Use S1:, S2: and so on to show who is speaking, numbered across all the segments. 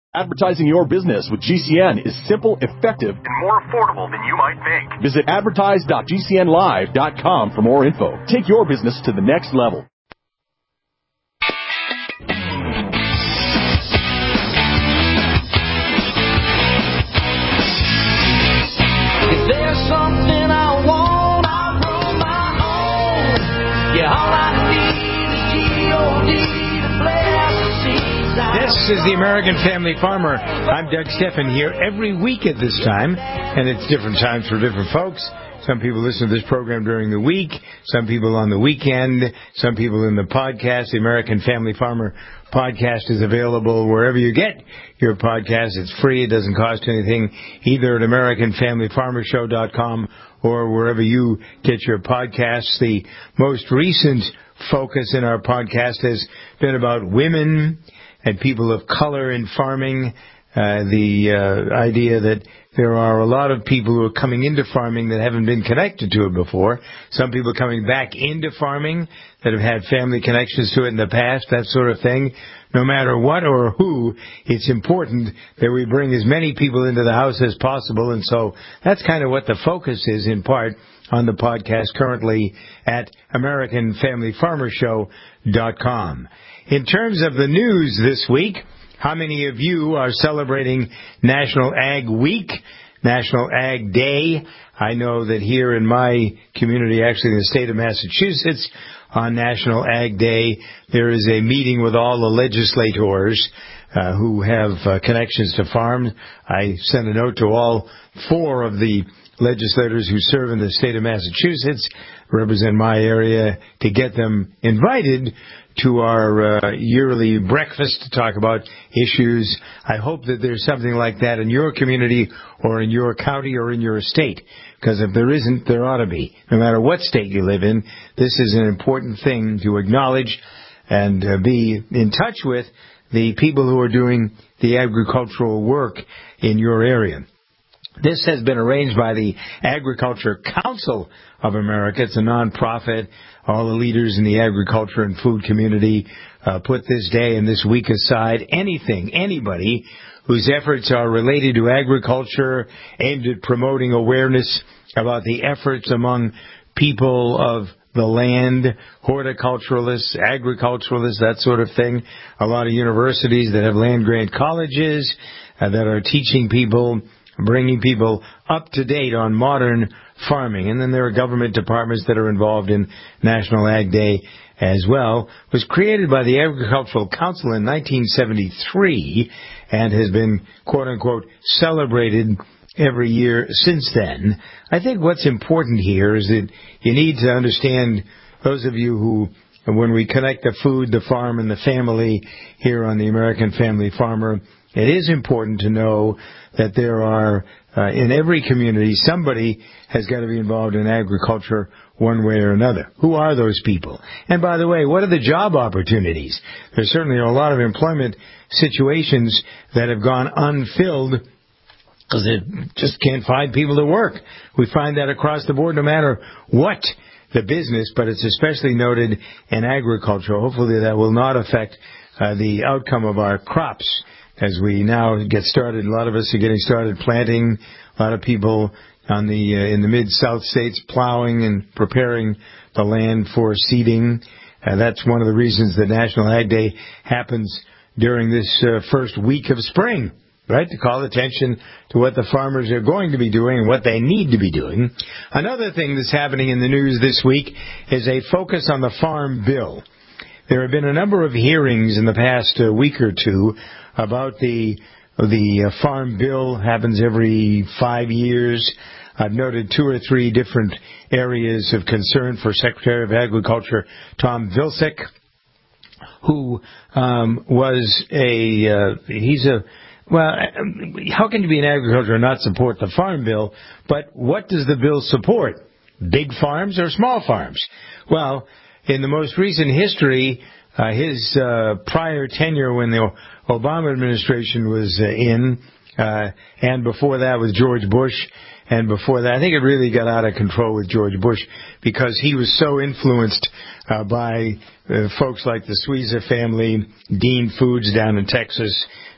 S1: Advertising your business with GCN is simple, effective, and more affordable than you might think. Visit advertise.gcnlive.com for more info. Take your business to the next level.
S2: If there's something I want, I'll grow my own. Yeah, all I need is G-O-D to bless the seeds.
S3: This is the American Family Farmer. I'm Doug Steffen here every week at this time, and it's different times for different folks. Some people listen to this program during the week, some people on the weekend, some people in the podcast. The American Family Farmer podcast is available wherever you get your podcast. It's free. It doesn't cost anything, either at AmericanFamilyFarmerShow.com or wherever you get your podcasts. The most recent focus in our podcast has been about women and people of color in farming. The idea that there are a lot of people who are coming into farming that haven't been connected to it before. Some people coming back into farming that have had family connections to it in the past, that sort of thing. No matter what or who, it's important that we bring as many people into the house as possible. And so that's kind of what the focus is, in part, on the podcast currently at AmericanFamilyFarmerShow.com. In terms of the news this week, how many of you are celebrating National Ag Week, National Ag Day? I know that here in my community, actually in the state of Massachusetts, on National Ag Day, there is a meeting with all the legislators who have connections to farms. I sent a note to all four of the legislators who serve in the state of Massachusetts, represent my area, to get them invited to our yearly breakfast to talk about issues. I hope that there's something like that in your community or in your county or in your state, because if there isn't, there ought to be. No matter what state you live in, this is an important thing to acknowledge and be in touch with the people who are doing the agricultural work in your area. This has been arranged by the Agriculture Council of America. It's a nonprofit. All the leaders in the agriculture and food community put this day and this week aside. Anybody whose efforts are related to agriculture, aimed at promoting awareness about the efforts among people of the land, horticulturalists, agriculturalists, that sort of thing. A lot of universities that have land-grant colleges that are teaching people, bringing people up to date on modern farming. And then there are government departments that are involved in National Ag Day as well. It was created by the Agricultural Council in 1973 and has been, quote-unquote, celebrated every year since then. I think what's important here is that you need to understand, those of you who, when we connect the food, the farm, and the family here on the American Family Farmer, it is important to know that there are, in every community, somebody has got to be involved in agriculture one way or another. Who are those people? And by the way, what are the job opportunities? There certainly are a lot of employment situations that have gone unfilled because they just can't find people to work. We find that across the board, no matter what the business, but it's especially noted in agriculture. Hopefully that will not affect the outcome of our crops. As we now get started, a lot of us are getting started planting. A lot of people on the in the mid-south states plowing and preparing the land for seeding. That's one of the reasons that National Ag Day happens during this first week of spring, right? To call attention to what the farmers are going to be doing and what they need to be doing. Another thing that's happening in the news this week is a focus on the Farm Bill. There have been a number of hearings in the past week or two about the Farm Bill. Happens every 5 years. I've noted 2 or 3 different areas of concern for Secretary of Agriculture Tom Vilsack, who was how can you be in agriculture and not support the Farm Bill? But what does the bill support? Big farms or small farms? Well, in the most recent history, his prior tenure when the Obama administration was in, and before that with George Bush, and before that, I think it really got out of control with George Bush because he was so influenced by folks like the Suiza family, Dean Foods down in Texas,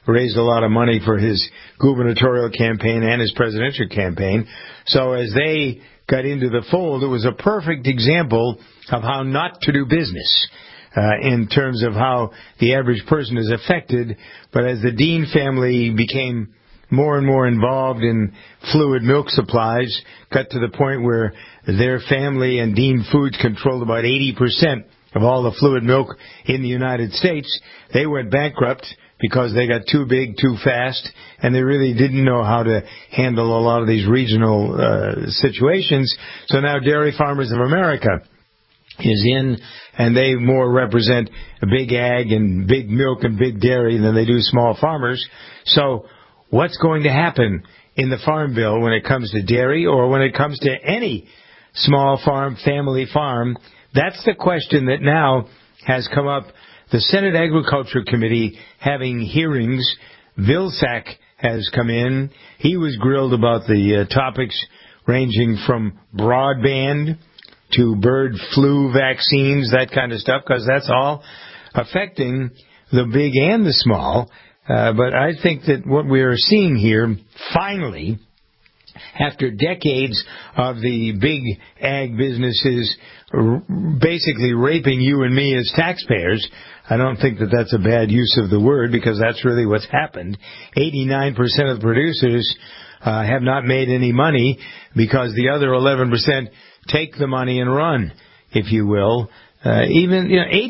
S3: raised a lot of money for his gubernatorial campaign and his presidential campaign. So as they got into the fold, it was a perfect example of how not to do business in terms of how the average person is affected. But as the Dean family became more and more involved in fluid milk supplies, got to the point where their family and Dean Foods controlled about 80% of all the fluid milk in the United States. They went bankrupt because they got too big too fast, and they really didn't know how to handle a lot of these regional situations. So now Dairy Farmers of America is in, and they more represent a big ag and big milk and big dairy than they do small farmers. So what's going to happen in the Farm Bill when it comes to dairy, or when it comes to any small farm, family farm? That's the question that now has come up. The Senate Agriculture Committee having hearings. Vilsack has come in. He was grilled about the topics ranging from broadband to bird flu vaccines, that kind of stuff, because that's all affecting the big and the small. But I think that what we are seeing here, finally, after decades of the big ag businesses basically raping you and me as taxpayers, I don't think that that's a bad use of the word, because that's really what's happened. 89% of the producers have not made any money because the other 11% take the money and run, if you will. Even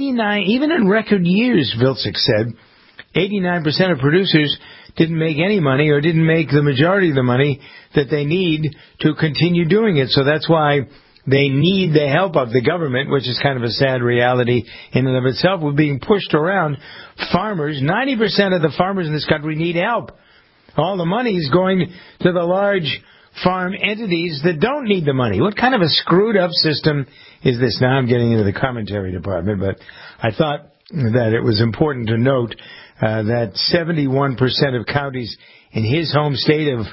S3: in record years, Vilsack said, 89% of producers didn't make any money, or didn't make the majority of the money that they need to continue doing it. So that's why they need the help of the government, which is kind of a sad reality in and of itself. We're being pushed around. Farmers, 90% of the farmers in this country need help. All the money is going to the large farm entities that don't need the money. What kind of a screwed up system is this? Now I'm getting into the commentary department, but I thought that it was important to note that 71% of counties in his home state of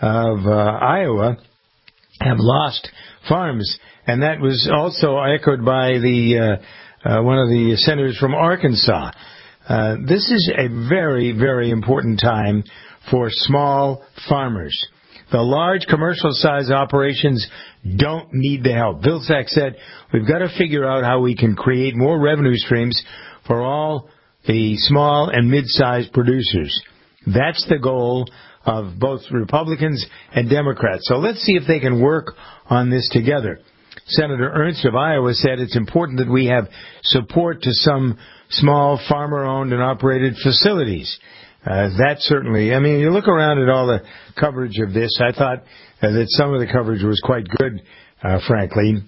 S3: Iowa have lost farms, and that was also echoed by the one of the senators from Arkansas. This is a very, very important time for small farmers. The large commercial-size operations don't need the help. Vilsack said, we've got to figure out how we can create more revenue streams for all the small and mid-sized producers. That's the goal of both Republicans and Democrats. So let's see if they can work on this together. Senator Ernst of Iowa said it's important that we have support to some small farmer-owned and operated facilities. That certainly, I mean, you look around at all the coverage of this, I thought that some of the coverage was quite good, frankly.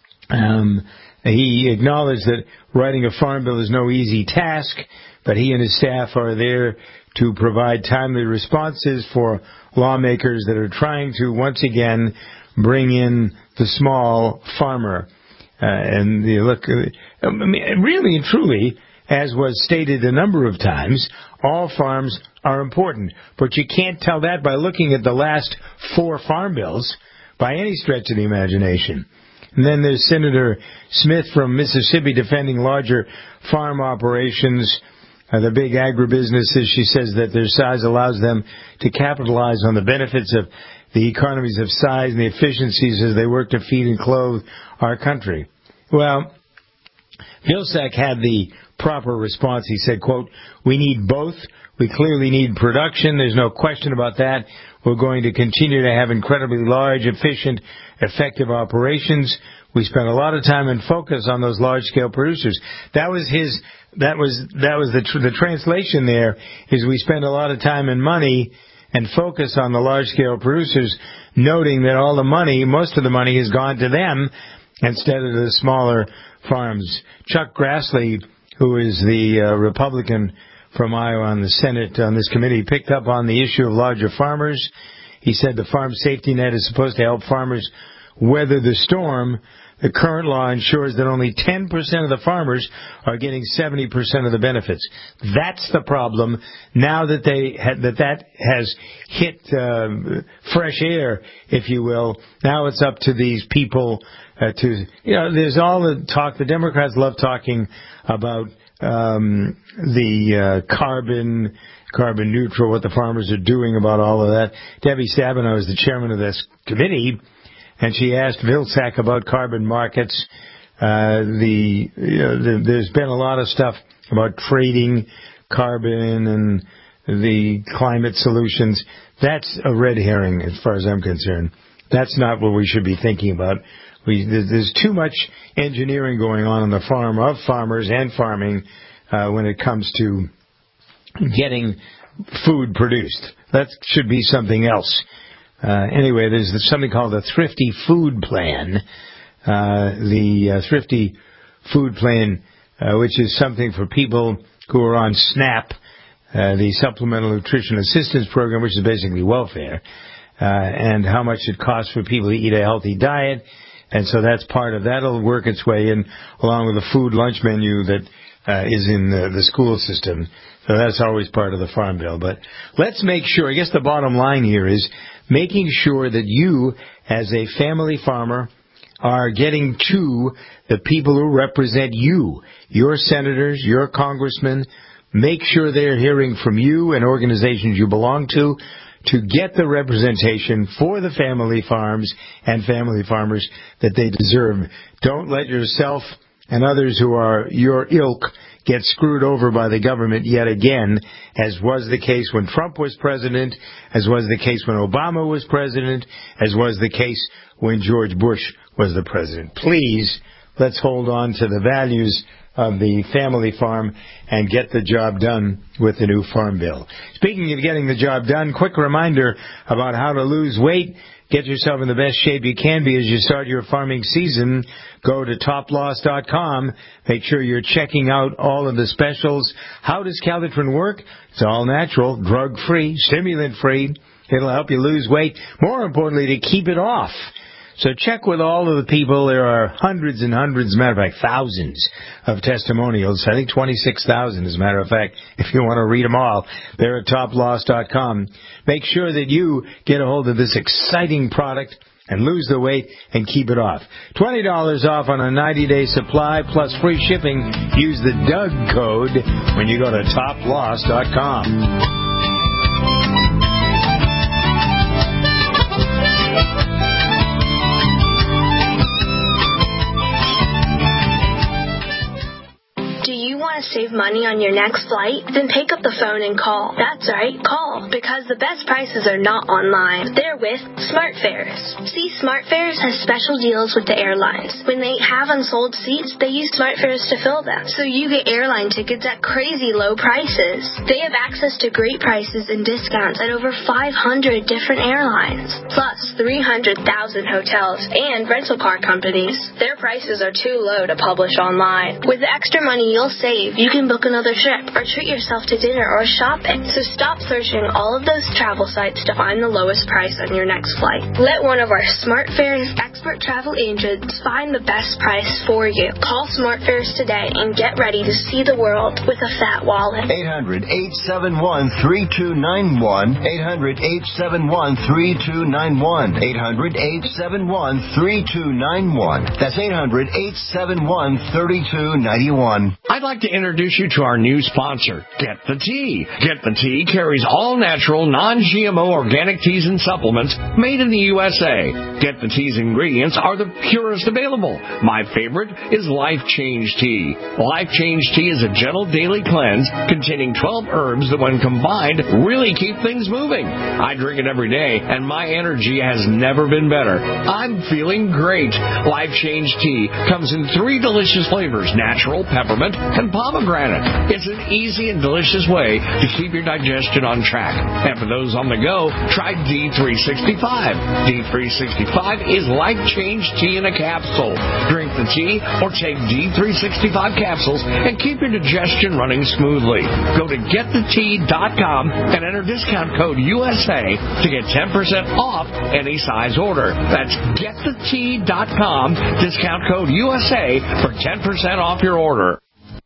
S3: He acknowledged that writing a farm bill is no easy task, but he and his staff are there to provide timely responses for lawmakers that are trying to, once again, bring in the small farmer. And you look, I mean, really and truly, as was stated a number of times, all farms are important. But you can't tell that by looking at the last 4 farm bills by any stretch of the imagination. And then there's Senator Smith from Mississippi defending larger farm operations, the big agribusinesses. She says that their size allows them to capitalize on the benefits of the economies of size and the efficiencies as they work to feed and clothe our country. Well, Vilsack had the proper response. He said, quote, we need both. We clearly need production. There's no question about that. We're going to continue to have incredibly large, efficient, effective operations. We spent a lot of time and focus on those large-scale producers. That was the translation there, is we spend a lot of time and money and focus on the large-scale producers, noting that all the money, most of the money, has gone to them instead of the smaller farms. Chuck Grassley, who is the Republican from Iowa on the Senate on this committee, picked up on the issue of larger farmers. He said the farm safety net is supposed to help farmers weather the storm. The current law ensures that only 10% of the farmers are getting 70% of the benefits. That's the problem. Now that that has hit fresh air, if you will, now it's up to these people there's all the talk. The Democrats love talking about the carbon carbon neutral, what the farmers are doing about all of that. Debbie Stabenow is the chairman of this committee, and she asked Vilsack about carbon markets. There's been a lot of stuff about trading carbon and the climate solutions. That's a red herring as far as I'm concerned. That's not what we should be thinking about. There's too much engineering going on the farm of farmers and farming when it comes to getting food produced. That should be something else. Anyway, there's something called the Thrifty Food Plan. The Thrifty Food Plan, which is something for people who are on SNAP, the Supplemental Nutrition Assistance Program, which is basically welfare, and how much it costs for people to eat a healthy diet. And so that's part of that'll work its way in, along with the food lunch menu that is in the school system. So that's always part of the Farm Bill. But let's make sure, I guess the bottom line here is making sure that you, as a family farmer, are getting to the people who represent you, your senators, your congressmen. Make sure they're hearing from you and organizations you belong to get the representation for the family farms and family farmers that they deserve. Don't let yourself and others who are your ilk get screwed over by the government yet again, as was the case when Trump was president, as was the case when Obama was president, as was the case when George Bush was the president. Please, let's hold on to the values of the family farm and get the job done with the new Farm Bill. Speaking of getting the job done, quick reminder about how to lose weight. Get yourself in the best shape you can be as you start your farming season. Go to toploss.com. Make sure you're checking out all of the specials. How does Calitrin work? It's all natural, drug-free, stimulant-free. It'll help you lose weight. More importantly, to keep it off. So check with all of the people. There are hundreds and hundreds, as a matter of fact, thousands of testimonials. I think 26,000, as a matter of fact, if you want to read them all. They're at toploss.com. Make sure that you get a hold of this exciting product and lose the weight and keep it off. $20 off on a 90-day supply plus free shipping. Use the Doug code when you go to toploss.com.
S4: Save money on your next flight? Then pick up the phone and call. That's right, call, because the best prices are not online. They're with SmartFares. See, SmartFares has special deals with the airlines. When they have unsold seats, they use SmartFares to fill them. So you get airline tickets at crazy low prices. They have access to great prices and discounts at over 500 different airlines, plus 300,000 hotels and rental car companies. Their prices are too low to publish online. With the extra money you'll save, you can book another trip or treat yourself to dinner or shopping. So stop searching all of those travel sites to find the lowest price on your next flight. Let one of our SmartFares expert travel agents find the best price for you. Call SmartFares today and get ready to see the world with a fat wallet.
S5: 800-871-3291. 800-871-3291. 800-871-3291. That's 800-871-3291.
S6: I'd like to introduce you to our new sponsor, Get the Tea. Get the Tea carries all natural, non-GMO organic teas and supplements made in the USA. Get the Tea's ingredients are the purest available. My favorite is Life Change Tea. Life Change Tea is a gentle daily cleanse containing 12 herbs that, when combined, really keep things moving. I drink it every day, and my energy has never been better. I'm feeling great. Life Change Tea comes in 3 delicious flavors: natural, peppermint, and pomegranate. It's an easy and delicious way to keep your digestion on track. And for those on the go, try D365. D365 is Life Change Tea in a capsule. Drink the tea or take D365 capsules and keep your digestion running smoothly. Go to getthetea.com and enter discount code USA to get 10% off any size order. That's getthetea.com, discount code USA for 10% off your order.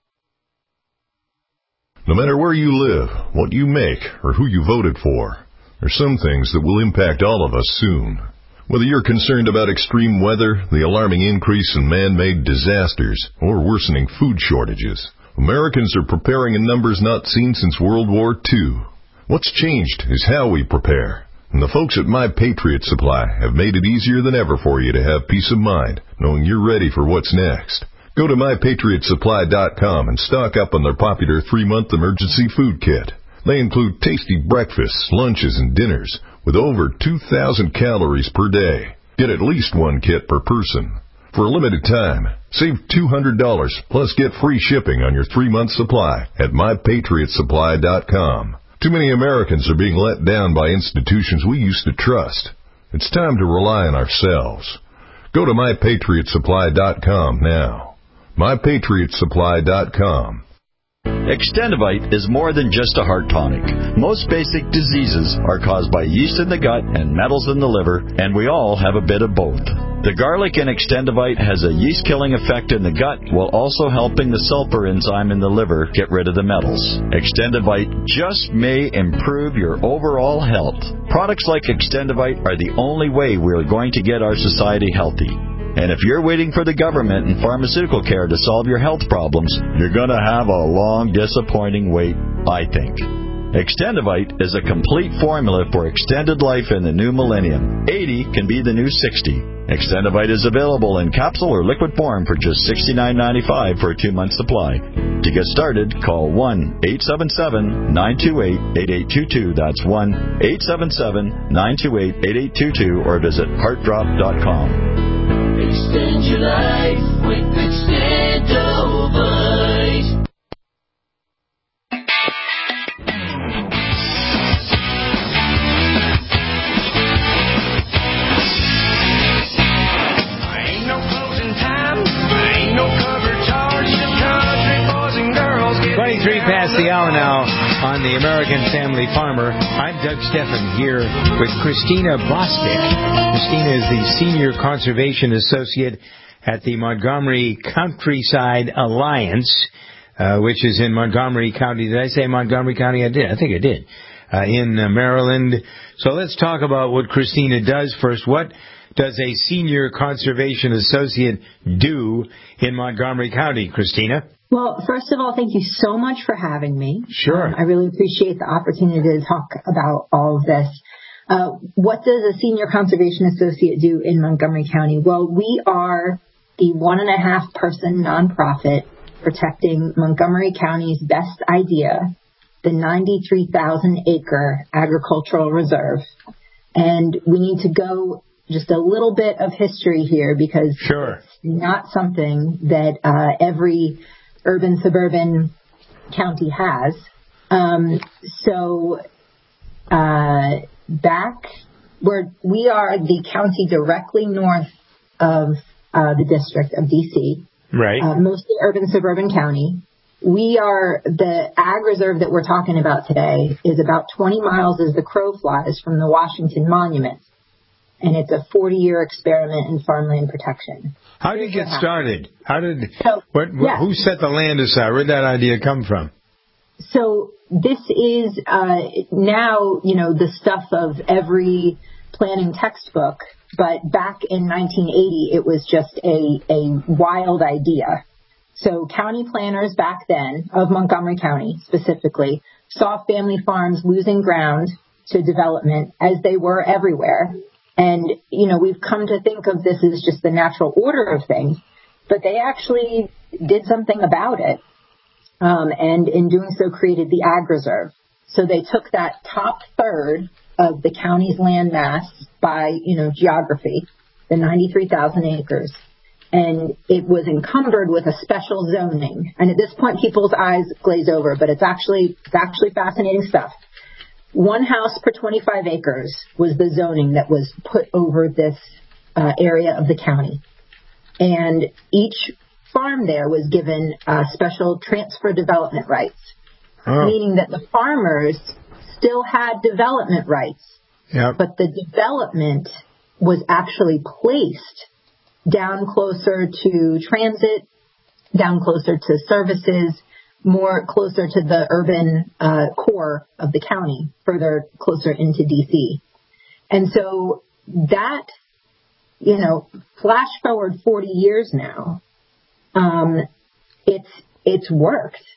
S7: No matter where you live, what you make, or who you voted for, there's some things that will impact all of us soon. Whether you're concerned about extreme weather, the alarming increase in man-made disasters, or worsening food shortages, Americans are preparing in numbers not seen since World War II. What's changed is how we prepare. And the folks at My Patriot Supply have made it easier than ever for you to have peace of mind, knowing you're ready for what's next. Go to MyPatriotSupply.com and stock up on their popular 3-month emergency food kit. They include tasty breakfasts, lunches, and dinners with over 2,000 calories per day. Get at least one kit per person. For a limited time, save $200 plus get free shipping on your 3-month supply at MyPatriotSupply.com. Too many Americans are being let down by institutions we used to trust. It's time to rely on ourselves. Go to MyPatriotSupply.com now. MyPatriotSupply.com.
S8: Extendivite is more than just a heart tonic. Most basic diseases are caused by yeast in the gut and metals in the liver, and we all have a bit of both. The garlic in Extendivite has a yeast-killing effect in the gut while also helping the sulfur enzyme in the liver get rid of the metals. Extendivite just may improve your overall health. Products like Extendivite are the only way we are going to get our society healthy. And if you're waiting for the government and pharmaceutical care to solve your health problems, you're going to have a long, disappointing wait, I think. Extendivite is a complete formula for extended life in the new millennium. 80 can be the new 60. Extendivite is available in capsule or liquid form for just $69.95 for a 2-month supply. To get started, call 1-877-928-8822. That's 1-877-928-8822 or visit heartdrop.com.
S2: Extend your life with Extendivite. Ain't no closing time, ain't no cover charge, just country boys and girls.
S3: 23 past the hour now on the American Family Farmer. I'm Doug Steffen here with Christina Bostic. Christina is the Senior Conservation Associate at the Montgomery Countryside Alliance, which is in Montgomery County. Did I say Montgomery County? I did. I think I did. In Maryland. So let's talk about what Christina does first. What does a Senior Conservation Associate do in Montgomery County, Christina?
S9: Well, first of all, thank you so much for having me.
S3: Sure.
S9: I really appreciate the opportunity to talk about all of this. What does a Senior Conservation Associate do in Montgomery County? Well, we are the 1.5-person nonprofit protecting Montgomery County's best idea, the 93,000-acre agricultural reserve. And we need to go just a little bit of history here because
S3: Sure.
S9: It's not something that every urban suburban county has. Back where we are the county directly north of the district of D.C.,
S3: Right.
S9: Mostly urban suburban county. We are the ag reserve that we're talking about today is about 20 miles as the crow flies from the Washington Monument. And it's a 40-year experiment in farmland protection.
S3: How did you get started? Who set the land aside? Where did that idea come from?
S9: So this is now, the stuff of every planning textbook. But back in 1980, it was just a wild idea. So county planners back then, of Montgomery County specifically, saw family farms losing ground to development as they were everywhere. And, we've come to think of this as just the natural order of things, but they actually did something about it. And in doing so created the Ag Reserve. So they took that top third of the county's land mass by, geography, the 93,000 acres. And it was encumbered with a special zoning. And at this point, people's eyes glaze over, but it's actually fascinating stuff. 1 house per 25 acres was the zoning that was put over this area of the county. And each farm there was given special transfer development rights, meaning that the farmers still had development rights, but the development was actually placed down closer to transit, down closer to services, more closer to the urban core of the county, further closer into D.C. And so that, flash forward 40 years now, it's worked.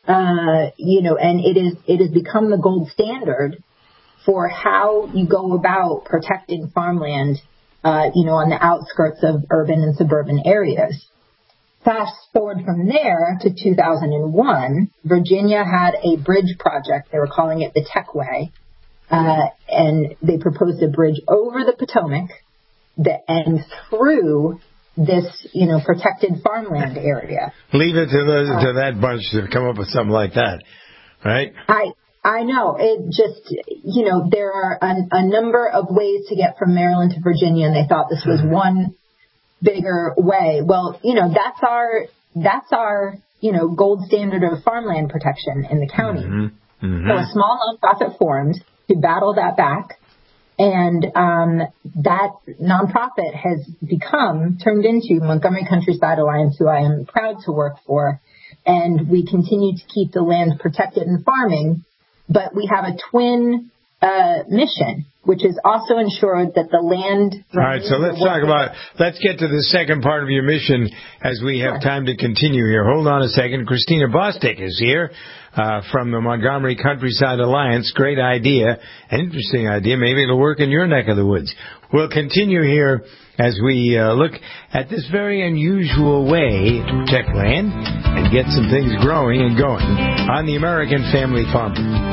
S9: and it has become the gold standard for how you go about protecting farmland, on the outskirts of urban and suburban areas. Fast forward from there to 2001, Virginia had a bridge project. They were calling it the Techway, and they proposed a bridge over the Potomac and through this, protected farmland area.
S3: Leave it to that bunch to come up with something like that, right?
S9: I know. It just, there are a number of ways to get from Maryland to Virginia, and they thought this was one bigger way. Well, that's our gold standard of farmland protection in the county. Mm-hmm. Mm-hmm. So a small nonprofit formed to battle that back, and that nonprofit has turned into Montgomery Countryside Alliance, who I am proud to work for, and we continue to keep the land protected and farming, but we have a twin mission, which is also ensured that the land...
S3: All right, so let's get to the second part of your mission as we have time to continue here. Hold on a second. Christina Bostic is here from the Montgomery Countryside Alliance. Great idea, an interesting idea. Maybe it'll work in your neck of the woods. We'll continue here as we look at this very unusual way to protect land and get some things growing and going on the American Family Farmer.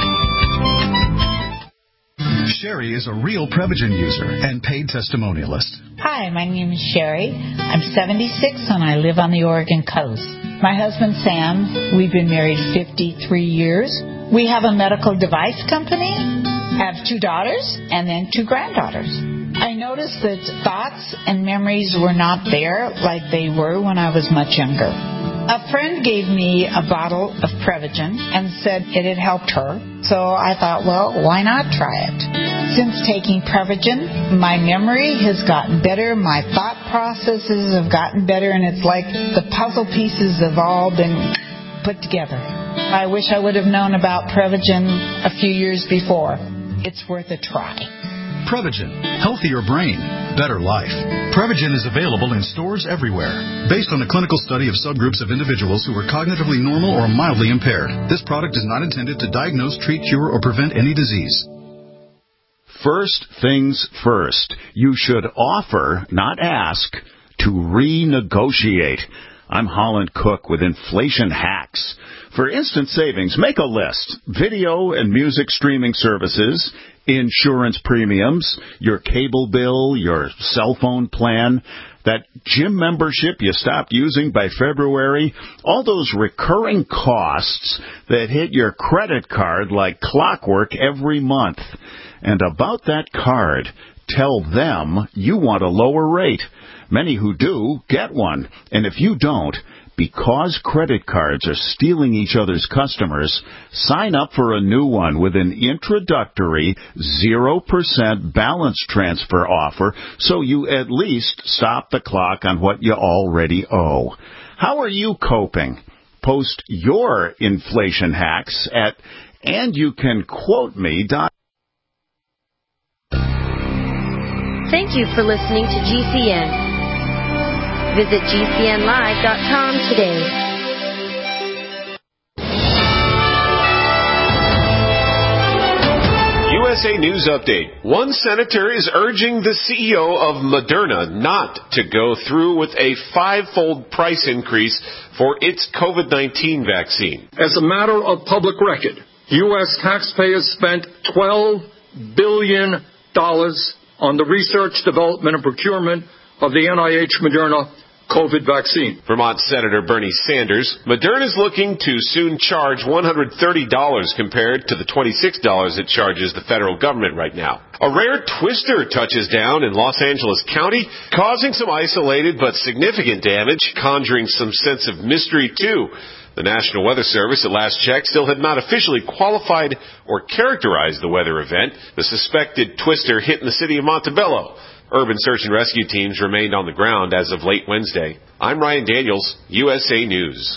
S10: Sherry is a real Prevagen user and paid testimonialist.
S11: Hi, my name is Sherry. I'm 76 and I live on the Oregon coast. My husband Sam, we've been married 53 years. We have a medical device company, have 2 daughters and then 2 granddaughters. I noticed that thoughts and memories were not there like they were when I was much younger. A friend gave me a bottle of Prevagen and said it had helped her, so I thought, well, why not try it? Since taking Prevagen, my memory has gotten better, my thought processes have gotten better, and it's like the puzzle pieces have all been put together. I wish I would have known about Prevagen a few years before. It's worth a try.
S10: Prevagen. Healthier brain, better life. Prevagen is available in stores everywhere. Based on a clinical study of subgroups of individuals who were cognitively normal or mildly impaired, this product is not intended to diagnose, treat, cure, or prevent any disease.
S12: First things first. You should offer, not ask, to renegotiate. I'm Holland Cook with Inflation Hacks. For instant savings, make a list. Video and music streaming services, insurance premiums, your cable bill, your cell phone plan, that gym membership you stopped using by February, all those recurring costs that hit your credit card like clockwork every month. And about that card, tell them you want a lower rate. Many who do get one. And if you don't, because credit cards are stealing each other's customers, sign up for a new one with an introductory 0% balance transfer offer so you at least stop the clock on what you already owe. How are you coping? Post your inflation hacks at andyoucanquoteme.com.
S13: Thank you for listening to GCN. Visit GCNlive.com today.
S14: USA News Update. One senator is urging the CEO of Moderna not to go through with a 5-fold price increase for its COVID-19 vaccine.
S15: As a matter of public record, U.S. taxpayers spent $12 billion on the research, development, and procurement of the NIH Moderna COVID vaccine.
S14: Vermont Senator Bernie Sanders. Moderna is looking to soon charge $130 compared to the $26 it charges the federal government right now. A rare twister touches down in Los Angeles County, causing some isolated but significant damage, conjuring some sense of mystery too. The National Weather Service, at last check, still had not officially qualified or characterized the weather event. The suspected twister hit in the city of Montebello. Urban search and rescue teams remained on the ground as of late Wednesday. I'm Ryan Daniels, USA News.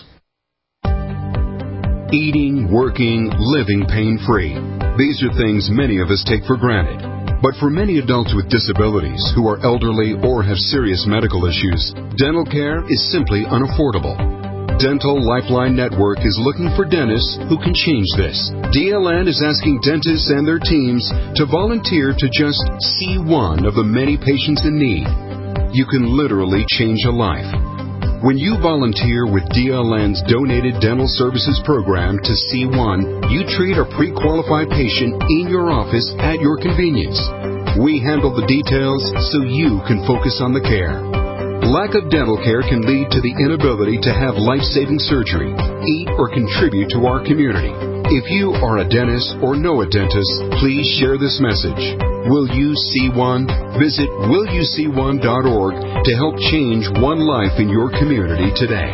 S16: Eating, working, living pain-free. These are things many of us take for granted. But for many adults with disabilities who are elderly or have serious medical issues, dental care is simply unaffordable. Dental Lifeline Network is looking for dentists who can change this. DLN is asking dentists and their teams to volunteer to just see one of the many patients in need. You can literally change a life. When you volunteer with DLN's Donated Dental Services Program to C1, you treat a pre-qualified patient in your office at your convenience. We handle the details so you can focus on the care. Lack of dental care can lead to the inability to have life-saving surgery, eat, or contribute to our community. If you are a dentist or know a dentist, please share this message. Will You See One? Visit willyouseeone.org to help change one life in your community today.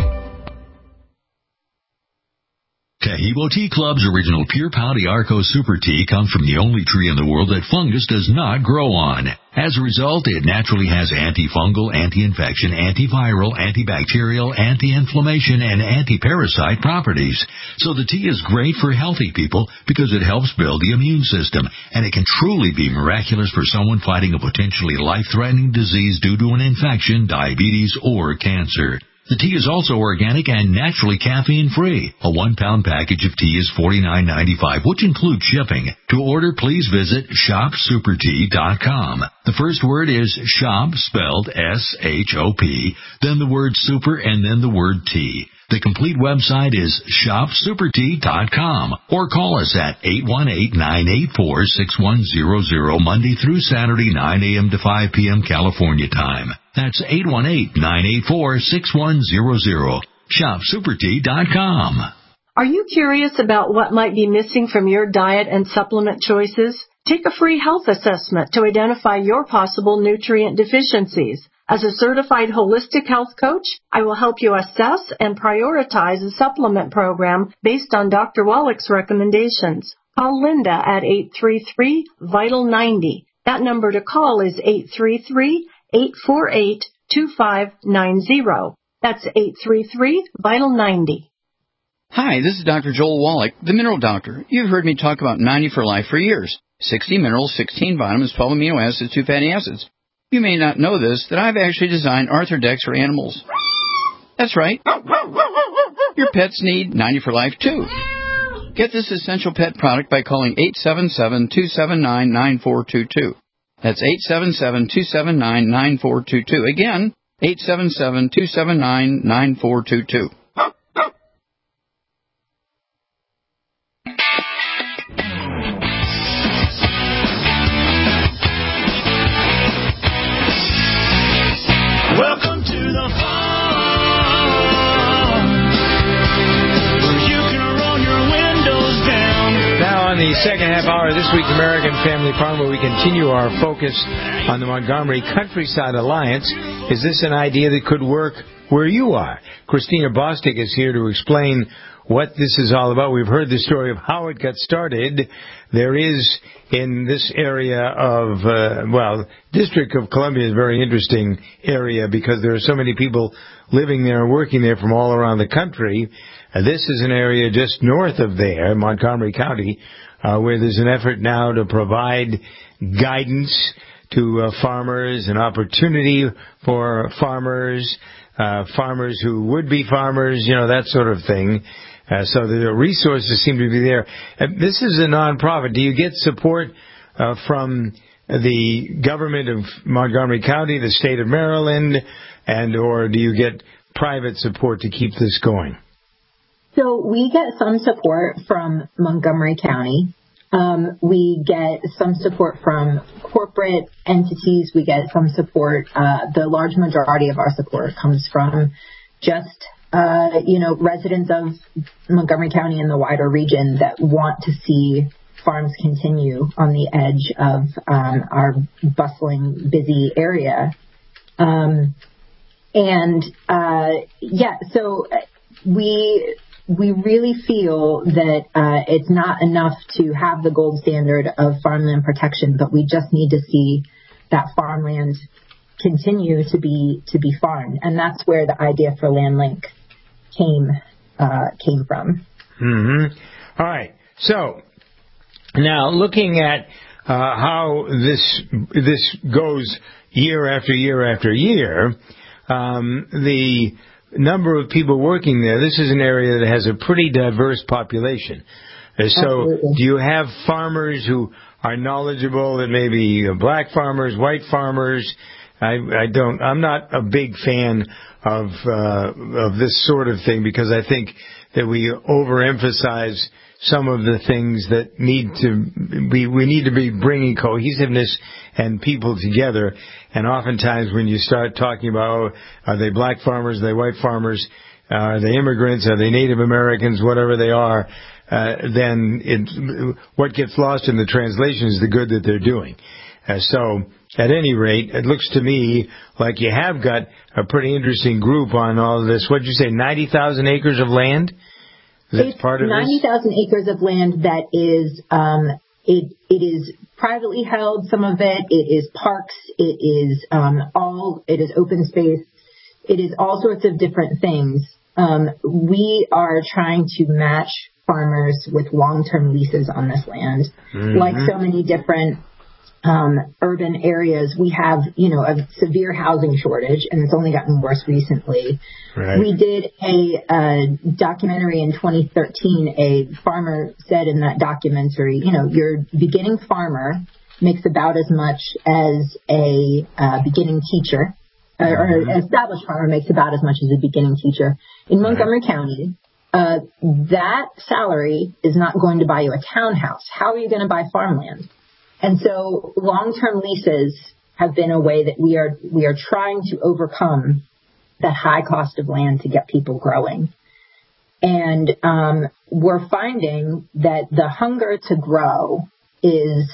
S17: Tahibo Tea Club's original Pure Pau d'Arco Super Tea comes from the only tree in the world that fungus does not grow on. As a result, it naturally has antifungal, anti-infection, antiviral, antibacterial, anti-inflammation, and anti-parasite properties. So the tea is great for healthy people because it helps build the immune system, and it can truly be miraculous for someone fighting a potentially life-threatening disease due to an infection, diabetes, or cancer. The tea is also organic and naturally caffeine-free. A 1-pound package of tea is $49.95, which includes shipping. To order, please visit shopsupertea.com. The first word is shop, spelled S-H-O-P, then the word super, and then the word tea. The complete website is shopsupertea.com, or call us at 818-984-6100, Monday through Saturday, 9 a.m. to 5 p.m. California time. That's 818-984-6100. ShopSuperTea.com.
S18: Are you curious about what might be missing from your diet and supplement choices? Take a free health assessment to identify your possible nutrient deficiencies. As a certified holistic health coach, I will help you assess and prioritize a supplement program based on Dr. Wallach's recommendations. Call Linda at 833-VITAL-90. That number to call is 833-848-2590. That's 833-VITAL-90.
S19: Hi, this is Dr. Joel Wallach, the Mineral Doctor. You've heard me talk about 90 for Life for years. 60 minerals, 16 vitamins, 12 amino acids, 2 fatty acids. You may not know this, that I've actually designed Arthrodex for animals. That's right. Your pets need 90 for Life, too. Get this essential pet product by calling 877-279-9422. That's 877-279-9422. Again, 877-279-9422.
S2: Welcome to the farm, where you can roll your windows down.
S3: Now on the second half hour of this week's American Family Farm, where we continue our focus on the Montgomery Countryside Alliance. Is this an idea that could work where you are? Christina Bostic is here to explain what this is all about. We've heard the story of how it got started. There is, in this area of, District of Columbia is a very interesting area because there are so many people living there and working there from all around the country. This is an area just north of there, Montgomery County, where there's an effort now to provide guidance to farmers, an opportunity for farmers, farmers who would be farmers, that sort of thing. So the resources seem to be there. This is a nonprofit. Do you get support from the government of Montgomery County, the state of Maryland, or do you get private support to keep this going?
S9: So we get some support from Montgomery County. We get some support from corporate entities. We get some support. The large majority of our support comes from just residents of Montgomery County and the wider region that want to see farms continue on the edge of our bustling, busy area. So we really feel that it's not enough to have the gold standard of farmland protection, but we just need to see that farmland continue to be farmed, and that's where the idea for LandLink came from.
S3: Mm-hmm. All right. So now looking at how this goes year after year after year, the number of people working there, this is an area that has a pretty diverse population. So
S9: Absolutely.
S3: do you have farmers who are knowledgeable, that maybe black farmers, white farmers? I'm not a big fan of this sort of thing, because I think that we overemphasize some of the things that we need to be bringing cohesiveness and people together. And oftentimes when you start talking about, are they black farmers, are they white farmers, are they immigrants, are they Native Americans, whatever they are, then what gets lost in the translation is the good that they're doing. So at any rate, it looks to me like you have got a pretty interesting group on all of this. What did you say, 90,000 acres of land? That's part of
S9: 90,000 acres of land that is, it is privately held, some of it. It is parks. It is, it is open space. It is all sorts of different things. We are trying to match farmers with long-term leases on this land.
S2: Mm-hmm.
S9: Like so many different urban areas, we have, a severe housing shortage, and it's only gotten worse recently.
S3: Right.
S9: We did a documentary in 2013. A farmer said in that documentary, your beginning farmer makes about as much as a beginning teacher, or an established farmer makes about as much as a beginning teacher. In Montgomery County, that salary is not going to buy you a townhouse. How are you going to buy farmland? And so long-term leases have been a way that we are trying to overcome that high cost of land to get people growing. And we're finding that the hunger to grow is,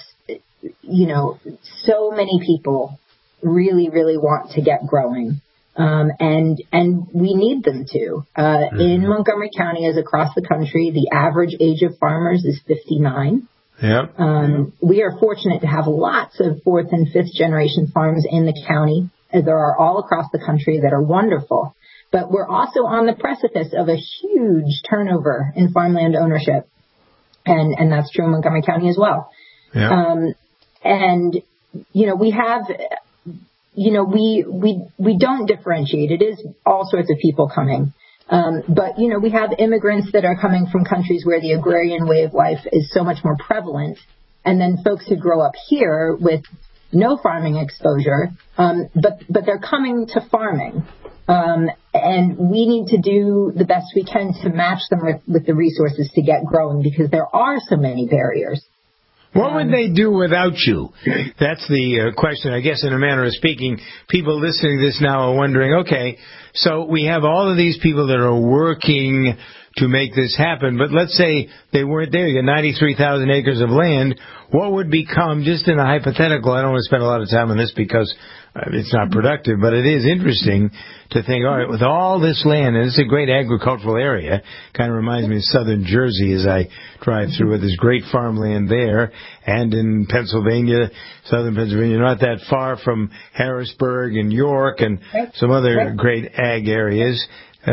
S9: so many people really, really want to get growing. And we need them to. In Montgomery County, as across the country, the average age of farmers is 59.
S3: Yep.
S9: We are fortunate to have lots of fourth and fifth generation farms in the county, as there are all across the country that are wonderful. But we're also on the precipice of a huge turnover in farmland ownership. And that's true in Montgomery County as well.
S3: Yep.
S9: We have, we don't differentiate. It is all sorts of people coming. But we have immigrants that are coming from countries where the agrarian way of life is so much more prevalent. And then folks who grow up here with no farming exposure, but they're coming to farming. And we need to do the best we can to match them with the resources to get growing, because there are so many barriers.
S3: What would they do without you? That's the question. I guess in a manner of speaking, people listening to this now are wondering, okay, so we have all of these people that are working to make this happen, but let's say they weren't there. You got 93,000 acres of land. What would become, just in a hypothetical, I don't want to spend a lot of time on this because it's not productive, but it is interesting to think, all right, with all this land, and it's a great agricultural area, kind of reminds me of southern Jersey as I drive through it. There's great farmland there, and in Pennsylvania, southern Pennsylvania, not that far from Harrisburg and York and some other great ag areas.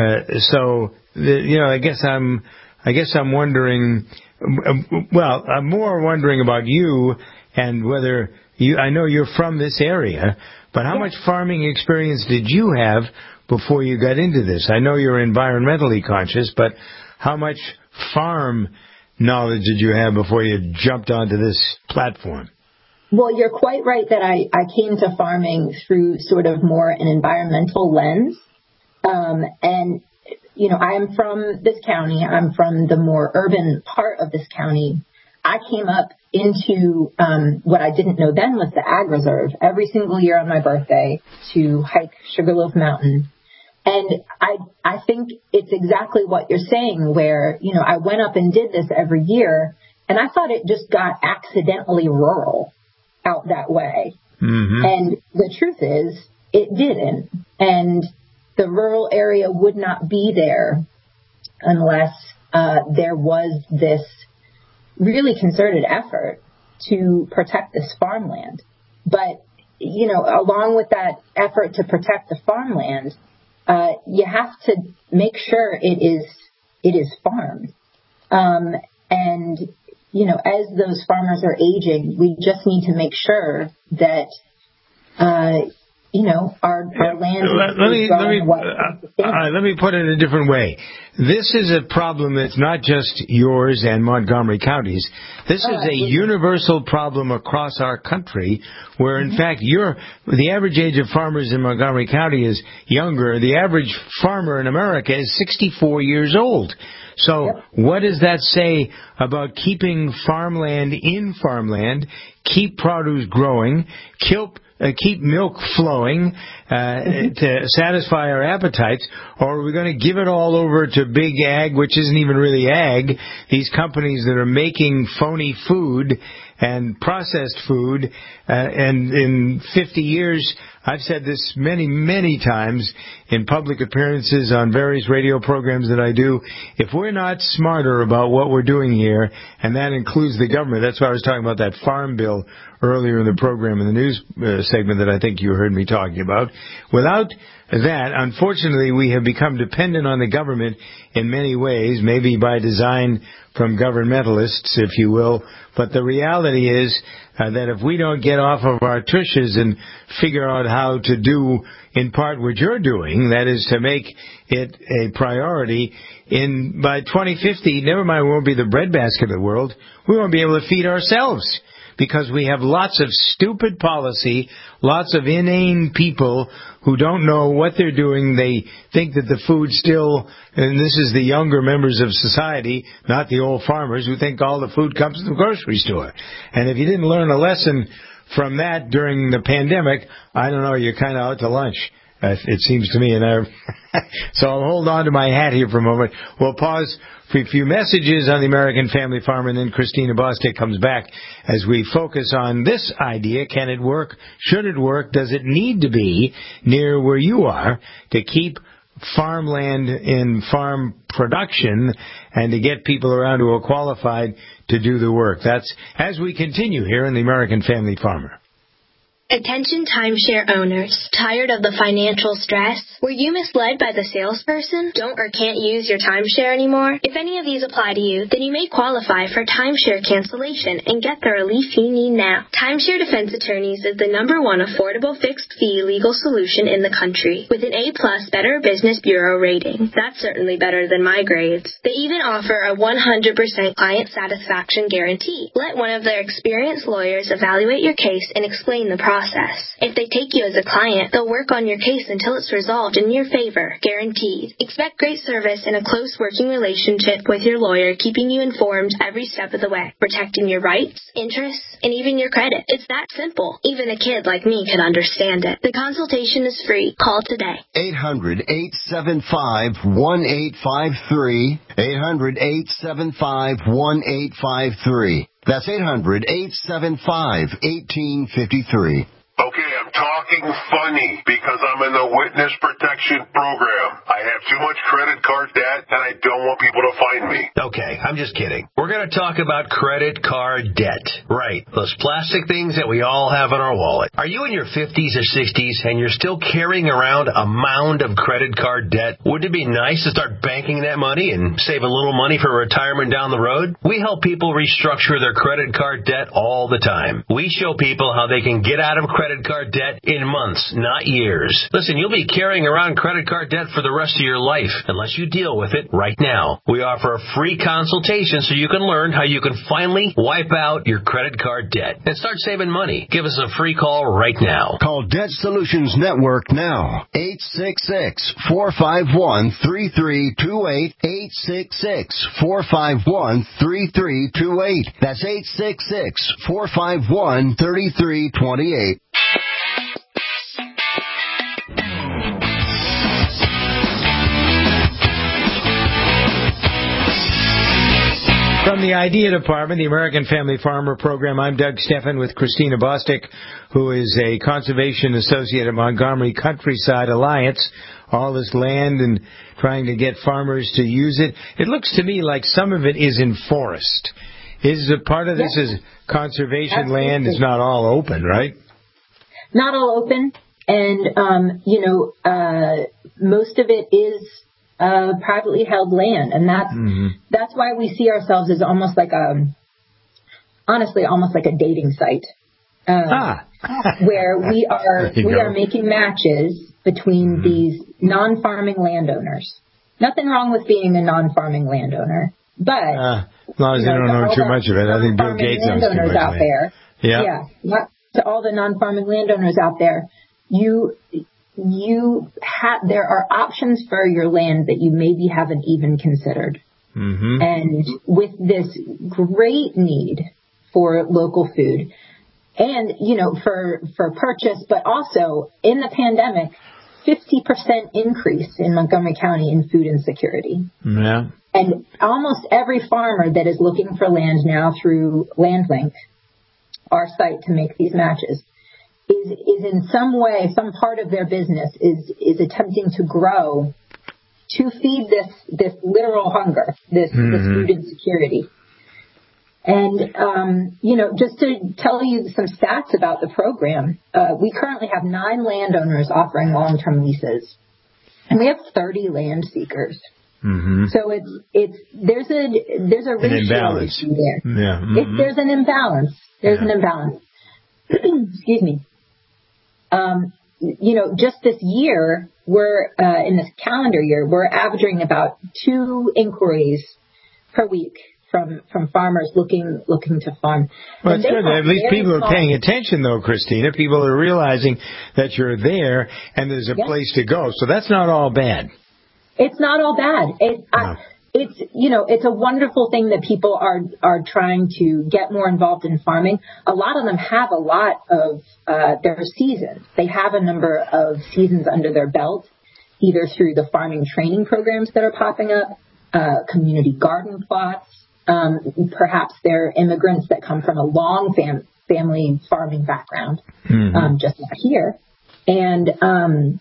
S3: I guess I'm wondering, well, I'm more wondering about you and whether I know you're from this area, but how much farming experience did you have before you got into this? I know you're environmentally conscious, but how much farm knowledge did you have before you jumped onto this platform?
S9: Well, you're quite right that I came to farming through sort of more an environmental lens. I am from this county. I'm from the more urban part of this county. I came up into what I didn't know then was the Ag Reserve every single year on my birthday to hike Sugarloaf Mountain. And I think it's exactly what you're saying, where, I went up and did this every year, and I thought it just got accidentally rural out that way. Mm-hmm. And the truth is, it didn't. And the rural area would not be there unless there was this really concerted effort to protect this farmland. But, along with that effort to protect the farmland, you have to make sure it is farmed. As those farmers are aging, we just need to make sure that our land.
S3: Let me put it a different way. This is a problem that's not just yours and Montgomery counties. This is a universal problem across our country where, in fact, the average age of farmers in Montgomery County is younger. The average farmer in America is 64 years old. So what does that say about keeping farmland in farmland, keep produce growing, keep milk flowing to satisfy our appetites, or are we going to give it all over to big ag, which isn't even really ag, these companies that are making phony food and processed food, and in 50 years, I've said this many, many times in public appearances on various radio programs that I do, if we're not smarter about what we're doing here, and that includes the government, that's why I was talking about that farm bill earlier in the program, in the news segment that I think you heard me talking about. Without that, unfortunately, we have become dependent on the government in many ways, maybe by design from governmentalists, if you will. But the reality is that if we don't get off of our tushes and figure out how to do, in part, what you're doing, that is to make it a priority, by 2050, never mind we won't be the breadbasket of the world, we won't be able to feed ourselves. Because we have lots of stupid policy, lots of inane people who don't know what they're doing. They think that the food still, and this is the younger members of society, not the old farmers, who think all the food comes from the grocery store. And if you didn't learn a lesson from that during the pandemic, I don't know, you're kind of out to lunch. It seems to me. So I'll hold on to my hat here for a moment. We'll pause for a few messages on the American Family Farm, and then Christina Bostic comes back as we focus on this idea. Can it work? Should it work? Does it need to be near where you are to keep farmland in farm production and to get people around who are qualified to do the work? That's as we continue here in the American Family Farmer.
S4: Attention timeshare owners. Tired of the financial stress? Were you misled by the salesperson? Don't or can't use your timeshare anymore? If any of these apply to you, then you may qualify for timeshare cancellation and get the relief you need now. Timeshare Defense Attorneys is the #1 affordable fixed-fee legal solution in the country, with an A+ Better Business Bureau rating. That's certainly better than my grades. They even offer a 100% client satisfaction guarantee. Let one of their experienced lawyers evaluate your case and explain the process. If they take you as a client, they'll work on your case until it's resolved in your favor, guaranteed. Expect great service and a close working relationship with your lawyer, keeping you informed every step of the way, protecting your rights, interests, and even your credit. It's that simple. Even a kid like me can understand it. The consultation is free. Call today.
S5: 800-875-1853. 800-875-1853. That's 800-875-1853.
S20: Okay, I'm talking funny because I'm in the witness protection program. I have too much credit card debt and I don't want people to find me.
S21: Okay, I'm just kidding. We're going to talk about credit card debt. Right, those plastic things that we all have in our wallet. Are you in your 50s or 60s and you're still carrying around a mound of credit card debt? Wouldn't it be nice to start banking that money and save a little money for retirement down the road? We help people restructure their credit card debt all the time. We show people how they can get out of credit card debt in months, not years. Listen, you'll be carrying around credit card debt for the rest of your life unless you deal with it right now. We offer a free consultation so you can learn how you can finally wipe out your credit card debt and start saving money. Give us a free call right now.
S5: Call Debt Solutions Network now. 866-451-3328. 866-451-3328. That's 866-451-3328.
S3: From the Idea Department, the American Family Farmer Program, I'm Doug Steffen with Christina Bostic, who is a conservation associate at Montgomery Countryside Alliance. All this land and trying to get farmers to use it. It looks to me like some of it is in forest. Is a part of this is conservation land? It's not all open, right?
S9: Not all open, and most of it is privately held land, and that's why we see ourselves as almost like a dating site. where we are making matches between these non-farming landowners. Nothing wrong with being a non-farming landowner, but
S3: as long as they don't know too much of it, I think Bill Gates knows too much
S9: out
S3: of it.
S9: there.
S3: Yeah.
S9: Not to all the non-farming landowners out there. There are options for your land that you maybe haven't even considered.
S3: Mm-hmm.
S9: And with this great need for local food and, for purchase, but also in the pandemic, 50% increase in Montgomery County in food insecurity.
S3: Yeah.
S9: And almost every farmer that is looking for land now through LandLink, our site to make these matches, is in some way, some part of their business is attempting to grow to feed this literal hunger, this food insecurity. And, just to tell you some stats about the program, we currently have 9 landowners offering long-term leases, and we have 30 land seekers.
S3: Mm-hmm.
S9: So there's a ratio issue there.
S3: Yeah. Mm-hmm.
S9: There's an imbalance. An imbalance. Excuse me. Just this year, we're in this calendar year, we're averaging about 2 inquiries per week from farmers looking to farm.
S3: Well, it's good. At least people are paying attention, though, Christina. People are realizing that you're there and there's a place to go. So that's not all bad.
S9: It's not all bad. It's a wonderful thing that people are trying to get more involved in farming. A lot of them have a lot of their seasons. They have a number of seasons under their belt, either through the farming training programs that are popping up, community garden plots. Perhaps they're immigrants that come from a long family farming background, just not here. And,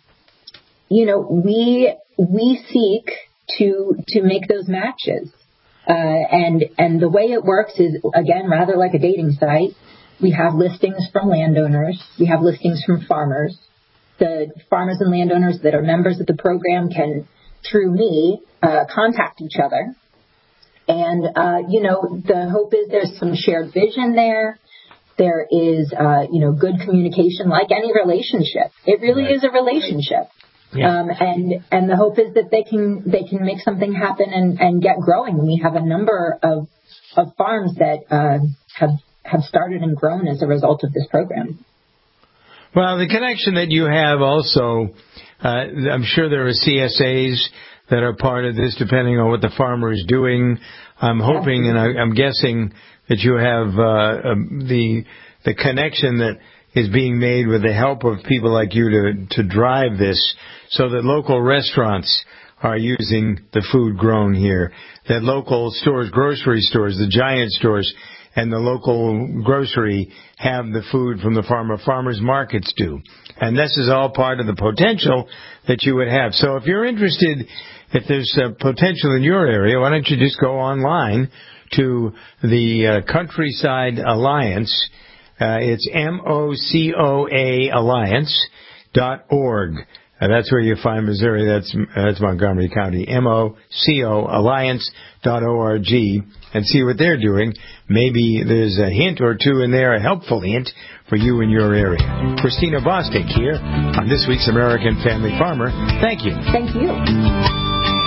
S9: we seek to make those matches. And the way it works is, again, rather like a dating site. We have listings from landowners. We have listings from farmers. The farmers and landowners that are members of the program can, through me, contact each other. And, the hope is there's some shared vision there. There is, good communication like any relationship. It really is a relationship. Yeah. And the hope is that they can make something happen and get growing. We have a number of farms that have started and grown as a result of this program.
S3: Well, the connection that you have also, I'm sure there are CSAs that are part of this, depending on what the farmer is doing. I'm hoping and I'm guessing that you have the connection that is being made with the help of people like you to drive this, so that local restaurants are using the food grown here, that local stores, grocery stores, the giant stores, and the local grocery have the food from the farmer. Farmers markets do. And this is all part of the potential that you would have. So if you're interested, if there's potential in your area, why don't you just go online to the Countryside Alliance. It's MOCOA Alliance.org. That's where you find Missouri. That's Montgomery County. MOCO Alliance.org, and see what they're doing. Maybe there's a hint or two in there, a helpful hint for you in your area. Christina Bostic here on this week's American Family Farmer. Thank you.
S9: Thank you.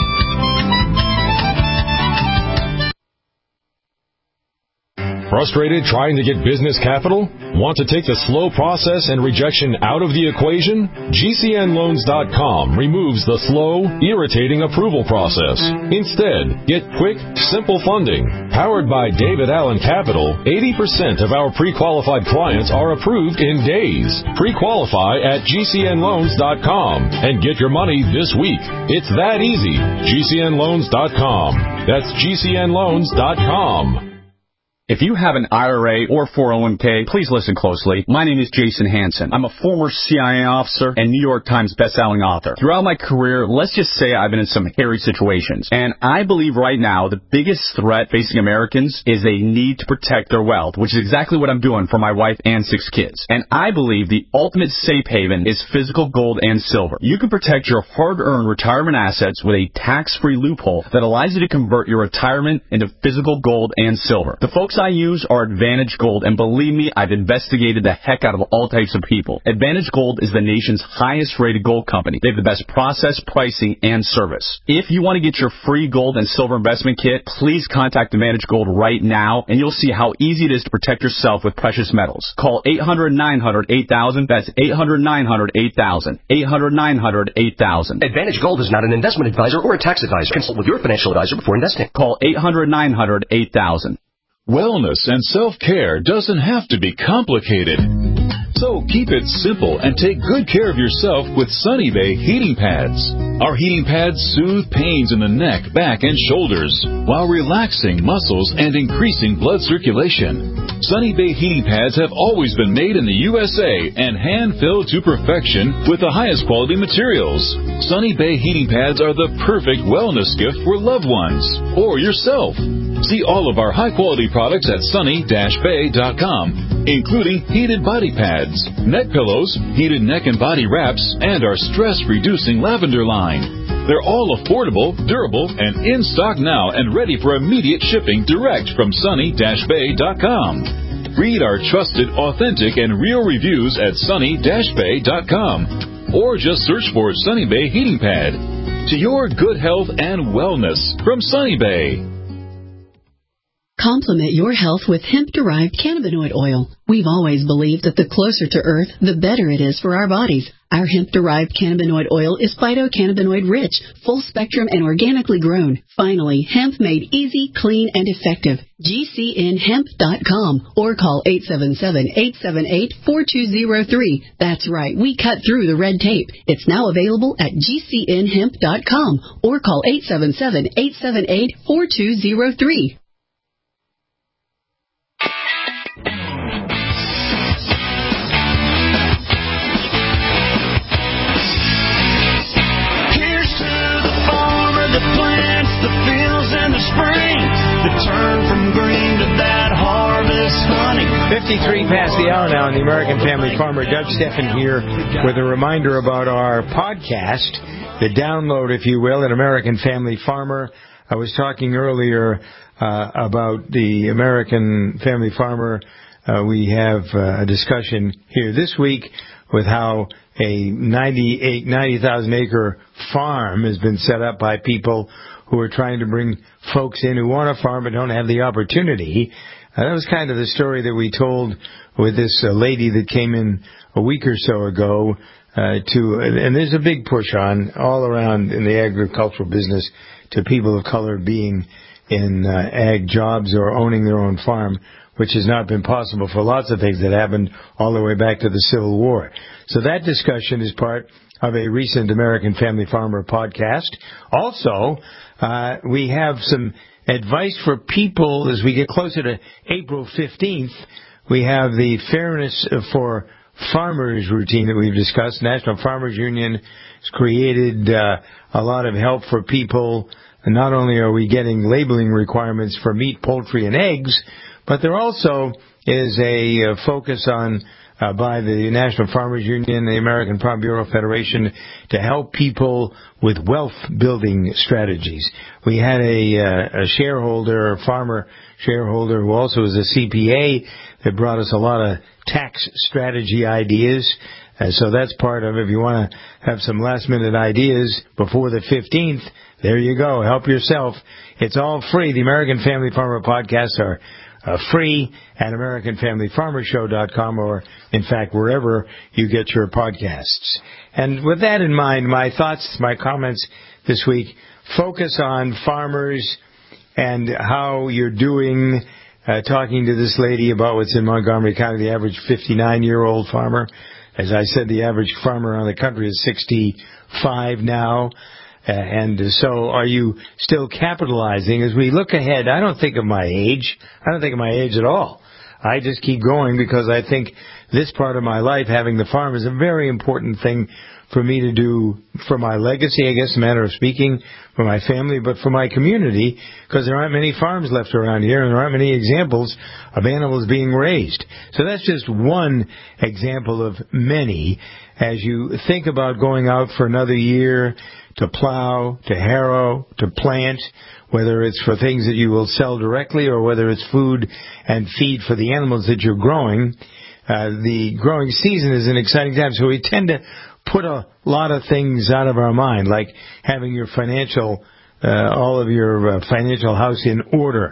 S1: Frustrated trying to get business capital? Want to take the slow process and rejection out of the equation? GCNLoans.com removes the slow, irritating approval process. Instead, get quick, simple funding. Powered by David Allen Capital, 80% of our pre-qualified clients are approved in days. Pre-qualify at GCNLoans.com and get your money this week. It's that easy. GCNLoans.com. That's GCNLoans.com.
S22: If you have an IRA or 401k, please listen closely. My name is Jason Hansen. I'm a former CIA officer and New York Times bestselling author. Throughout my career, let's just say I've been in some hairy situations. And I believe right now the biggest threat facing Americans is a need to protect their wealth, which is exactly what I'm doing for my wife and 6 kids. And I believe the ultimate safe haven is physical gold and silver. You can protect your hard-earned retirement assets with a tax-free loophole that allows you to convert your retirement into physical gold and silver. The folks I use are Advantage Gold, and believe me, I've investigated the heck out of all types of people. Advantage Gold is the nation's highest-rated gold company. They have the best process, pricing, and service. If you want to get your free gold and silver investment kit, please contact Advantage Gold right now, and you'll see how easy it is to protect yourself with precious metals. Call 800-900-8000. That's 800-900-8000. 800-900-8000.
S6: Advantage Gold is not an investment advisor or a tax advisor. Consult with your financial advisor before investing.
S22: Call 800-900-8000.
S7: Wellness and self-care doesn't have to be complicated. So keep it simple and take good care of yourself with Sunny Bay heating pads. Our heating pads soothe pains in the neck, back, and shoulders while relaxing muscles and increasing blood circulation. Sunny Bay heating pads have always been made in the USA and hand-filled to perfection with the highest quality materials. Sunny Bay heating pads are the perfect wellness gift for loved ones or yourself. See all of our high-quality products at sunny-bay.com, including heated body pads, neck pillows, heated neck and body wraps, and our stress-reducing lavender line. They're all affordable, durable, and in stock now and ready for immediate shipping direct from sunny-bay.com. Read our trusted, authentic, and real reviews at sunny-bay.com or just search for Sunny Bay Heating Pad. To your good health and wellness from Sunny Bay.
S23: Complement your health with hemp-derived cannabinoid oil. We've always believed that the closer to Earth, the better it is for our bodies. Our hemp-derived cannabinoid oil is phytocannabinoid-rich, full-spectrum, and organically grown. Finally, hemp made easy, clean, and effective. GCNhemp.com or call 877-878-4203. That's right, we cut through the red tape. It's now available at GCNhemp.com or call 877-878-4203.
S2: Turn from green to that harvest honey.
S3: 53 past the hour now on the American Family Farmer. Doug Steffen here with a reminder about our podcast, the download, if you will, at American Family Farmer. I was talking earlier about the American Family Farmer. We have a discussion here this week with how a 90,000 acre farm has been set up by people who are trying to bring folks in who want to farm but don't have the opportunity. That was kind of the story that we told with this lady that came in a week or so ago. And there's a big push on all around in the agricultural business to people of color being in ag jobs or owning their own farm, which has not been possible for lots of things that happened all the way back to the Civil War. So that discussion is part of a recent American Family Farmer podcast. Also, we have some advice for people as we get closer to April 15th. We have the Fairness for Farmers routine that we've discussed. National Farmers Union has created a lot of help for people. And not only are we getting labeling requirements for meat, poultry, and eggs, but there also is a focus on by the National Farmers Union, the American Farm Bureau Federation, to help people with wealth-building strategies. We had a shareholder, a farmer shareholder, who also is a CPA, that brought us a lot of tax strategy ideas. So that's part of it. If you want to have some last-minute ideas before the 15th, there you go. Help yourself. It's all free. The American Family Farmer podcasts are free at AmericanFamilyFarmerShow.com or, in fact, wherever you get your podcasts. And with that in mind, my thoughts, my comments this week focus on farmers and how you're doing, talking to this lady about what's in Montgomery County, the average 59-year-old farmer. As I said, the average farmer around the country is 65 now. And so are you still capitalizing? As we look ahead, I don't think of my age. I don't think of my age at all. I just keep going because I think this part of my life, having the farm, is a very important thing for me to do for my legacy, I guess, a matter of speaking, for my family, but for my community, because there aren't many farms left around here and there aren't many examples of animals being raised. So that's just one example of many. As you think about going out for another year to plow, to harrow, to plant, whether it's for things that you will sell directly or whether it's food and feed for the animals that you're growing. The growing season is an exciting time, so we tend to put a lot of things out of our mind, like having your financial, all of your financial house in order.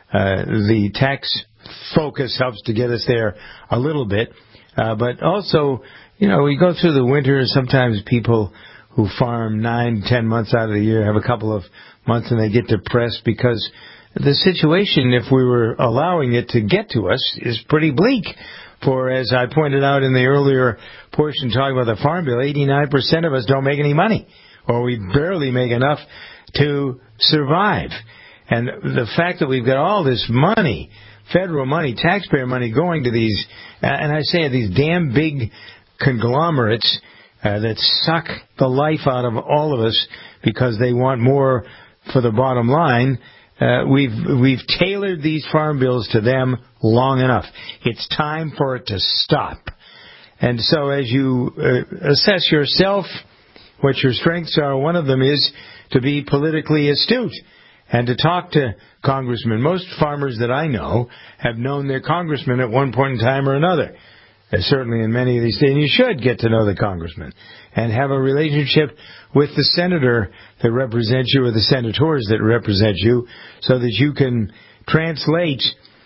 S3: The tax focus helps to get us there a little bit, but also, we go through the winter, and sometimes people who farm 9-10 months out of the year have a couple of months and they get depressed because the situation, if we were allowing it to get to us, is pretty bleak. For, as I pointed out in the earlier portion talking about the Farm Bill, 89% of us don't make any money, or we barely make enough to survive. And the fact that we've got all this money, federal money, taxpayer money, going to these, and I say these damn big conglomerates that suck the life out of all of us because they want more for the bottom line. We've tailored these farm bills to them long enough. It's time for it to stop. And so as you assess yourself, what your strengths are, one of them is to be politically astute and to talk to congressmen. Most farmers that I know have known their congressman at one point in time or another. Certainly in many of these states, you should get to know the congressman and have a relationship with the senator that represents you or the senators that represent you so that you can translate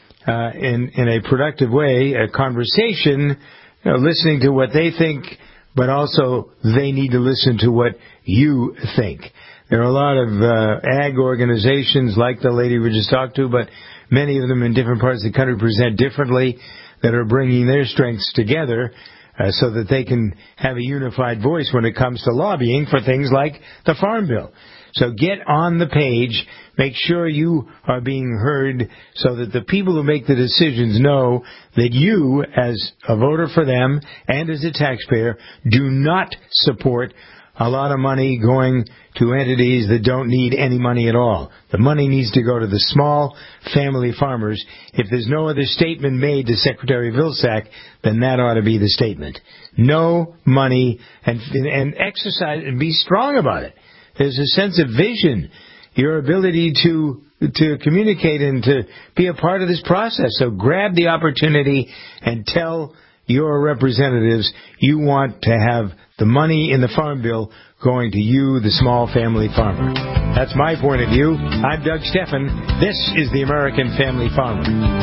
S3: in a productive way a conversation, listening to what they think, but also they need to listen to what you think. There are a lot of ag organizations like the lady we just talked to, but many of them in different parts of the country present differently, that are bringing their strengths together so that they can have a unified voice when it comes to lobbying for things like the Farm Bill. So get on the page, make sure you are being heard so that the people who make the decisions know that you, as a voter for them and as a taxpayer, do not support a lot of money going to entities that don't need any money at all. The money needs to go to the small family farmers. If there's no other statement made to Secretary Vilsack, then that ought to be the statement. No money, and exercise and be strong about it. There's a sense of vision, your ability to communicate and to be a part of this process. So grab the opportunity and tell your representatives you want to have the money in the Farm Bill going to you, the small family farmer. That's my point of view. I'm Doug Steffen. This is the American Family Farmer.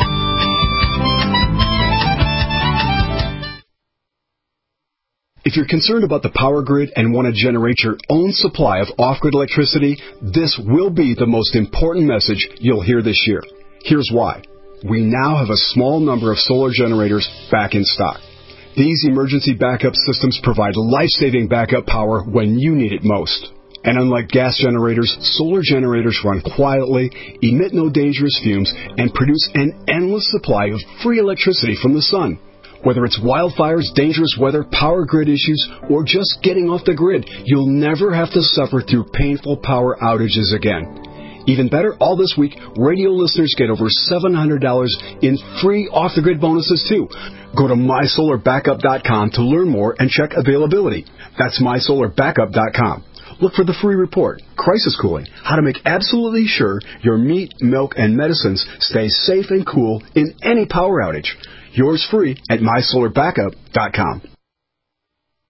S8: If you're concerned about the power grid and want to generate your own supply of off-grid electricity, this will be the most important message you'll hear this year. Here's why. We now have a small number of solar generators back in stock. These emergency backup systems provide life-saving backup power when you need it most. And unlike gas generators, solar generators run quietly, emit no dangerous fumes, and produce an endless supply of free electricity from the sun. Whether it's wildfires, dangerous weather, power grid issues, or just getting off the grid, you'll never have to suffer through painful power outages again. Even better, all this week, radio listeners get over $700 in free off-the-grid bonuses, too. Go to MySolarBackup.com to learn more and check availability. That's MySolarBackup.com. Look for the free report, Crisis Cooling, how to make absolutely sure your meat, milk, and medicines stay safe and cool in any power outage. Yours free at MySolarBackup.com.